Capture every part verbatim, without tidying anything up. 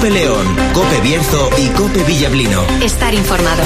COPE León, COPE Bierzo y COPE Villablino. Estar informado.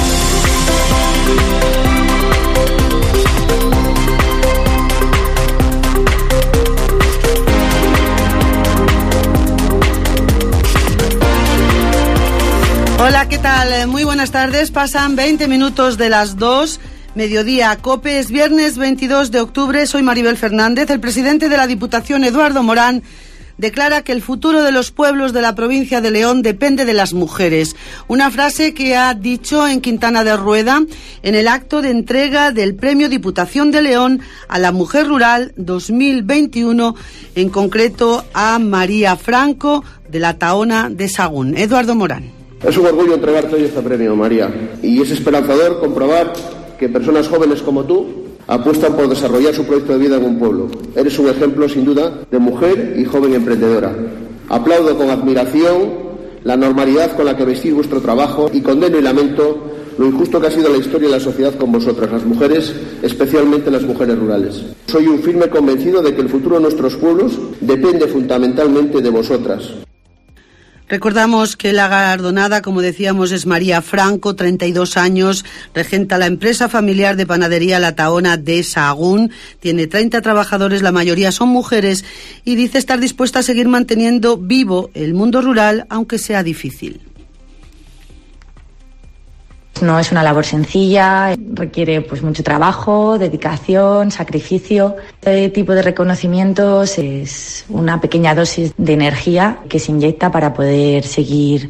Hola, ¿qué tal? Muy buenas tardes. Pasan veinte minutos de las dos. Mediodía, COPE, es viernes veintidós de octubre. Soy Maribel Fernández. El presidente de la Diputación, Eduardo Morán, declara que el futuro de los pueblos de la provincia de León depende de las mujeres. Una frase que ha dicho en Quintana de Rueda en el acto de entrega del Premio Diputación de León a la Mujer Rural dos mil veintiuno, en concreto a María Franco de la Tahona de Sahagún. Eduardo Morán. Es un orgullo entregarte hoy este premio, María, y es esperanzador comprobar que personas jóvenes como tú apuestan por desarrollar su proyecto de vida en un pueblo. Eres un ejemplo, sin duda, de mujer y joven emprendedora. Aplaudo con admiración la normalidad con la que vestís vuestro trabajo y condeno y lamento lo injusto que ha sido la historia y la sociedad con vosotras, las mujeres, especialmente las mujeres rurales. Soy un firme convencido de que el futuro de nuestros pueblos depende fundamentalmente de vosotras. Recordamos que la galardonada, como decíamos, es María Franco, treinta y dos años, regenta la empresa familiar de panadería La Tahona de Sahagún, tiene treinta trabajadores, la mayoría son mujeres, y dice estar dispuesta a seguir manteniendo vivo el mundo rural, aunque sea difícil. No es una labor sencilla, requiere pues mucho trabajo, dedicación, sacrificio. Este tipo de reconocimientos es una pequeña dosis de energía que se inyecta para poder seguir.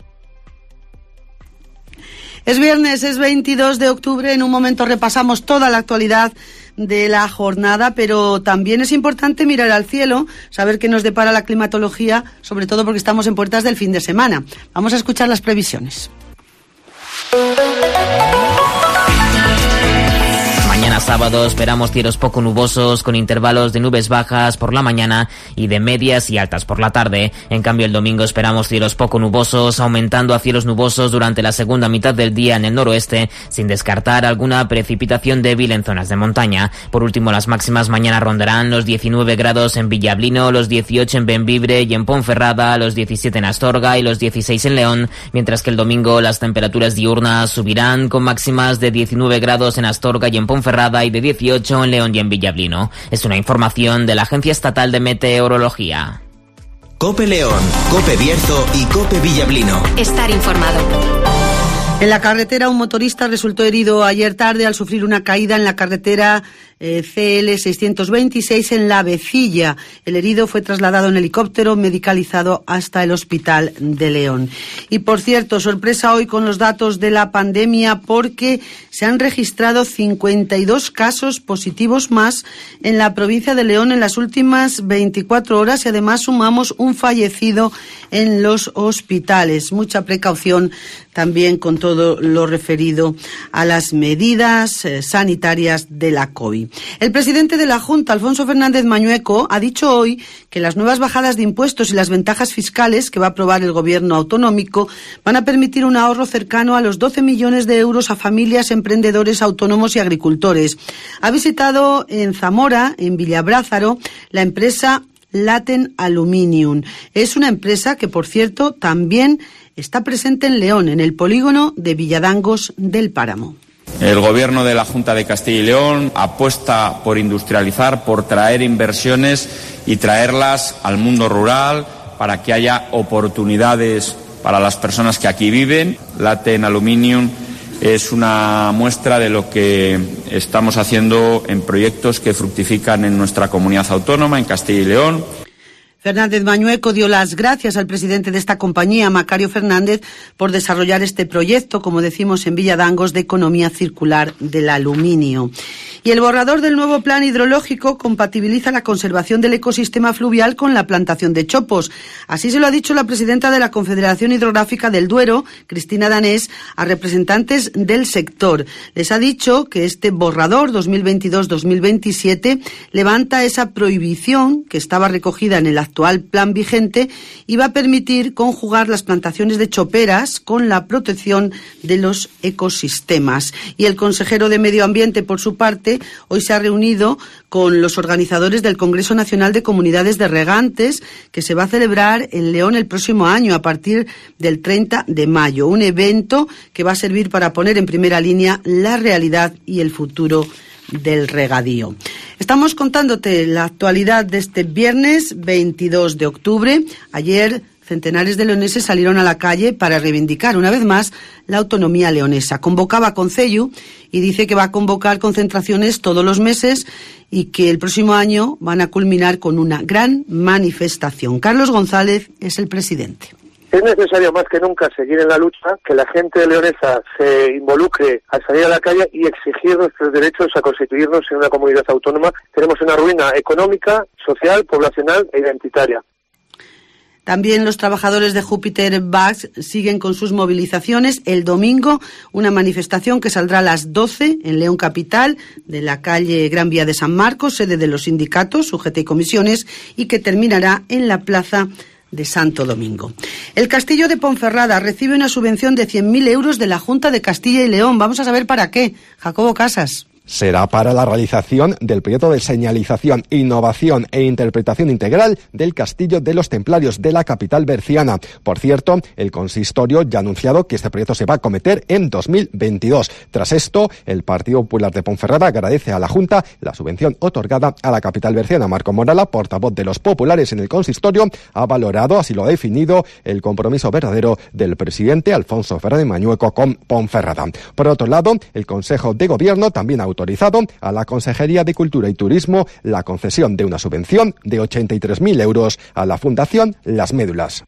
Es viernes, es veintidós de octubre, en un momento repasamos toda la actualidad de la jornada, pero también es importante mirar al cielo, saber qué nos depara la climatología, sobre todo porque estamos en puertas del fin de semana. Vamos a escuchar las previsiones. Mañana sábado esperamos cielos poco nubosos con intervalos de nubes bajas por la mañana y de medias y altas por la tarde. En cambio, el domingo esperamos cielos poco nubosos, aumentando a cielos nubosos durante la segunda mitad del día en el noroeste, sin descartar alguna precipitación débil en zonas de montaña. Por último, las máximas mañana rondarán los diecinueve grados en Villablino, los dieciocho en Bembibre y en Ponferrada, los diecisiete en Astorga y los dieciséis en León, mientras que el domingo las temperaturas diurnas subirán con máximas de diecinueve grados en Astorga y en Ponferrada y de dieciocho en León y en Villablino. Es una información de la Agencia Estatal de Meteorología. COPE León, COPE Bierzo y COPE Villablino. Estar informado. En la carretera, un motorista resultó herido ayer tarde al sufrir una caída en la carretera eh, C L seiscientos veintiséis en La Vecilla. El herido fue trasladado en helicóptero medicalizado hasta el Hospital de León. Y por cierto, sorpresa hoy con los datos de la pandemia, porque se han registrado cincuenta y dos casos positivos más en la provincia de León en las últimas veinticuatro horas, y además sumamos un fallecido en los hospitales. Mucha precaución también con todo lo referido a las medidas eh, sanitarias de la COVID. El presidente de la Junta, Alfonso Fernández Mañueco, ha dicho hoy que las nuevas bajadas de impuestos y las ventajas fiscales que va a aprobar el gobierno autonómico van a permitir un ahorro cercano a los doce millones de euros a familias, emprendedores, autónomos y agricultores. Ha visitado en Zamora, en Villabrázaro, la empresa Laten Aluminium. Es una empresa que, por cierto, también está presente en León, en el polígono de Villadangos del Páramo. El Gobierno de la Junta de Castilla y León apuesta por industrializar, por traer inversiones y traerlas al mundo rural para que haya oportunidades para las personas que aquí viven. Laten Aluminium es una muestra de lo que estamos haciendo en proyectos que fructifican en nuestra comunidad autónoma, en Castilla y León. Fernández Mañueco dio las gracias al presidente de esta compañía, Macario Fernández, por desarrollar este proyecto, como decimos en Villadangos, de economía circular del aluminio. Y el borrador del nuevo plan hidrológico compatibiliza la conservación del ecosistema fluvial con la plantación de chopos. Así se lo ha dicho la presidenta de la Confederación Hidrográfica del Duero, Cristina Danés, a representantes del sector. Les ha dicho que este borrador dos mil veintidós dos mil veintisiete levanta esa prohibición que estaba recogida en el actual plan vigente y va a permitir conjugar las plantaciones de choperas con la protección de los ecosistemas. Y el consejero de Medio Ambiente, por su parte, hoy se ha reunido con los organizadores del Congreso Nacional de Comunidades de Regantes, que se va a celebrar en León el próximo año, a partir del treinta de mayo. Un evento que va a servir para poner en primera línea la realidad y el futuro del regadío. Estamos contándote la actualidad de este viernes veintidós de octubre. Ayer centenares de leoneses salieron a la calle para reivindicar una vez más la autonomía leonesa. Convocaba Concello y dice que va a convocar concentraciones todos los meses y que el próximo año van a culminar con una gran manifestación. Carlos González es el presidente. Es necesario más que nunca seguir en la lucha, que la gente leonesa se involucre al salir a la calle y exigir nuestros derechos a constituirnos en una comunidad autónoma. Tenemos una ruina económica, social, poblacional e identitaria. También los trabajadores de Júpiter Bags siguen con sus movilizaciones. El domingo, una manifestación que saldrá a las doce en León Capital, de la calle Gran Vía de San Marcos, sede de los sindicatos, U G T y comisiones, y que terminará en la plaza de Santo Domingo. El Castillo de Ponferrada recibe una subvención de cien mil euros de la Junta de Castilla y León. Vamos a saber para qué. Jacobo Casas. Será para la realización del proyecto de señalización, innovación e interpretación integral del Castillo de los Templarios de la capital berciana. Por cierto, el consistorio ya ha anunciado que este proyecto se va a acometer en dos mil veintidós. Tras esto, el Partido Popular de Ponferrada agradece a la Junta la subvención otorgada a la capital berciana. Marco Morala, portavoz de los populares en el consistorio, ha valorado, así lo ha definido, el compromiso verdadero del presidente Alfonso Fernández Mañueco con Ponferrada. Por otro lado, el Consejo de Gobierno también ha autorizado a la Consejería de Cultura y Turismo la concesión de una subvención de ochenta y tres mil euros a la Fundación Las Médulas.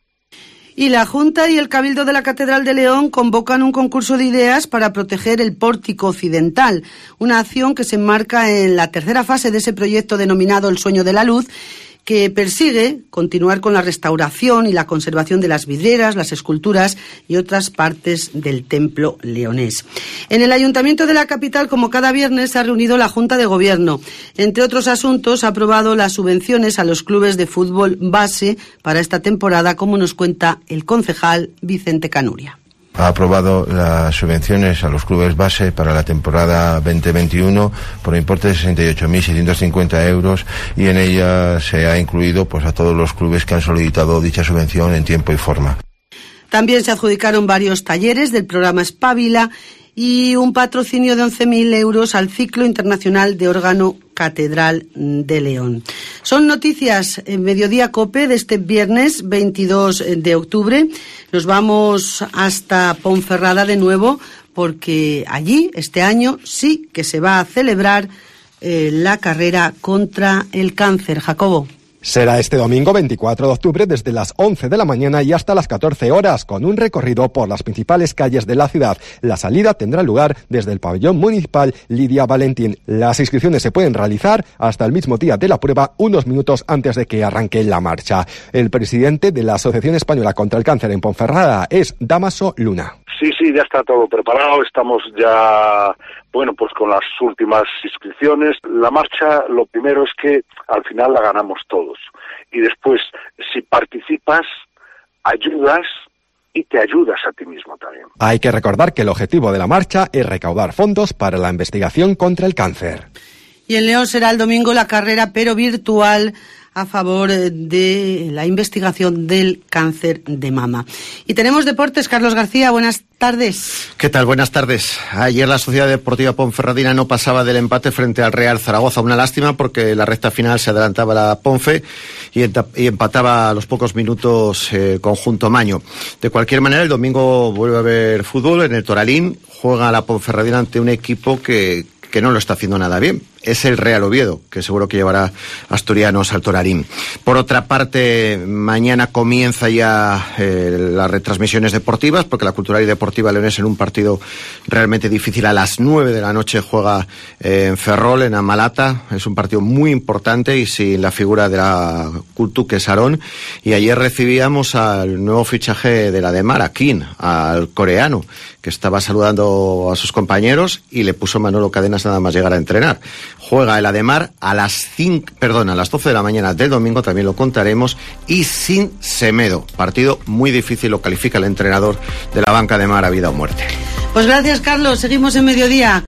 Y la Junta y el Cabildo de la Catedral de León convocan un concurso de ideas para proteger el pórtico occidental, una acción que se enmarca en la tercera fase de ese proyecto denominado El Sueño de la Luz, que persigue continuar con la restauración y la conservación de las vidrieras, las esculturas y otras partes del templo leonés. En el Ayuntamiento de la capital, como cada viernes, se ha reunido la Junta de Gobierno. Entre otros asuntos, ha aprobado las subvenciones a los clubes de fútbol base para esta temporada, como nos cuenta el concejal Vicente Canuria. Ha aprobado las subvenciones a los clubes base para la temporada veinte veintiuno por importe de sesenta y ocho mil seiscientos cincuenta euros y en ella se ha incluido pues a todos los clubes que han solicitado dicha subvención en tiempo y forma. También se adjudicaron varios talleres del programa Espabila y un patrocinio de once mil euros al ciclo internacional de órgano Catedral de León. Son noticias en Mediodía COPE de este viernes veintidós de octubre. Nos vamos hasta Ponferrada de nuevo porque allí este año sí que se va a celebrar eh, la carrera contra el cáncer. Jacobo. Será este domingo veinticuatro de octubre desde las once de la mañana y hasta las catorce horas, con un recorrido por las principales calles de la ciudad. La salida tendrá lugar desde el pabellón municipal Lidia Valentín. Las inscripciones se pueden realizar hasta el mismo día de la prueba, unos minutos antes de que arranque la marcha. El presidente de la Asociación Española contra el Cáncer en Ponferrada es Dámaso Luna. Sí, sí, ya está todo preparado, estamos ya, bueno, pues con las últimas inscripciones. La marcha, lo primero es que al final la ganamos todos. Y después, si participas, ayudas y te ayudas a ti mismo también. Hay que recordar que el objetivo de la marcha es recaudar fondos para la investigación contra el cáncer. Y en León será el domingo la carrera, pero virtual, a favor de la investigación del cáncer de mama. Y tenemos deportes. Carlos García, buenas tardes. ¿Qué tal? Buenas tardes. Ayer la Sociedad Deportiva Ponferradina no pasaba del empate frente al Real Zaragoza. Una lástima porque la recta final se adelantaba la Ponfe y, y empataba a los pocos minutos eh, conjunto Maño. De cualquier manera, el domingo vuelve a haber fútbol en el Toralín. Juega la Ponferradina ante un equipo que, que no lo está haciendo nada bien. Es el Real Oviedo, que seguro que llevará asturianos al Toralín. Por otra parte, mañana comienza ya eh, las retransmisiones deportivas, porque la Cultural y Deportiva Leonesa en un partido realmente difícil a las nueve de la noche juega eh, en Ferrol, en Amalata. Es un partido muy importante y sin la figura de la Cultuque Sarón. Y ayer recibíamos al nuevo fichaje de la Demar, a Kim, al coreano, que estaba saludando a sus compañeros y le puso Manolo Cadenas nada más llegar a entrenar. juega el Ademar a las cinco, perdón, a las doce de la mañana del domingo, también lo contaremos, y sin Semedo. Partido muy difícil, lo califica el entrenador de la banca de Mar a vida o muerte. Pues gracias, Carlos. Seguimos en Mediodía.